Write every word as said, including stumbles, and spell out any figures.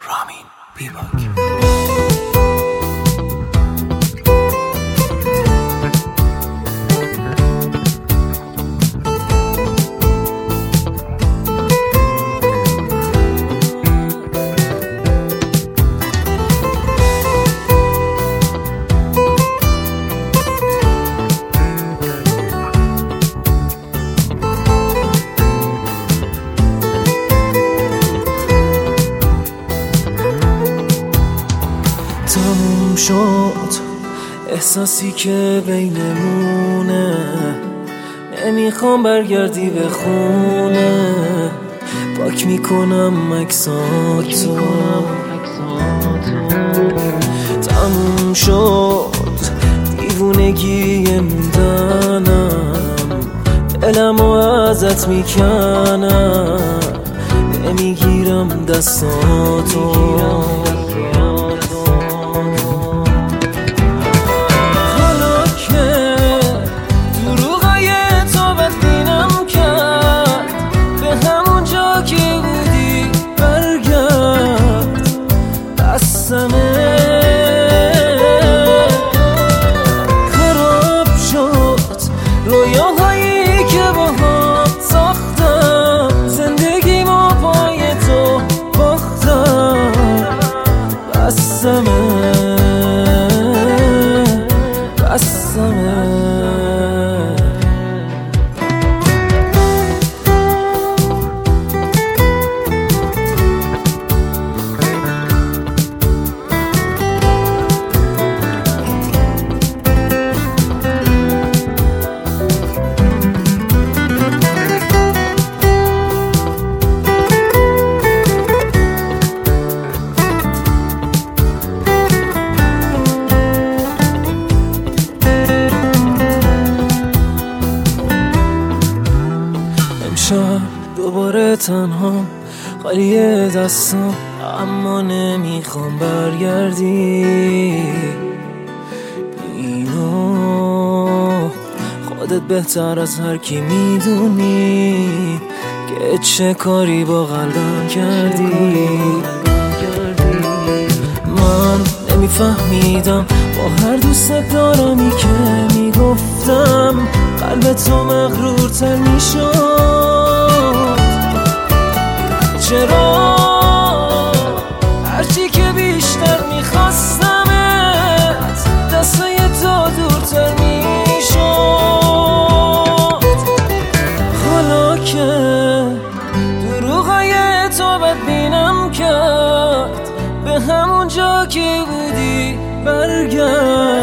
رامین بیباک. تموم شد احساسی که بینمونه، نمیخوام برگردی به خونه. پاک میکنم عکساتو. تموم شد دیوونگی موندنم، دلمو ازت میکنم، نمیگیرم دستاتو. خراب شد رویاهایی که با هم ساختم، زندگی ما پای تو باختم. بسمه بسمه دوباره تنها خالی دستم، اما نمیخوام برگردی. اینو خودت بهتر از هر کی میدونی که چه کاری با قلبم کردی. من نمیفهمیدم با هر دوست دارمی که میگفتم، قلب تو مغرورتر میشد. چرا هرچی که بیشتر میخواستمت، دستای تو دورتر میشد. حالا که دروغای تو بدبینم کرد، به همون جا که بودی برگرد.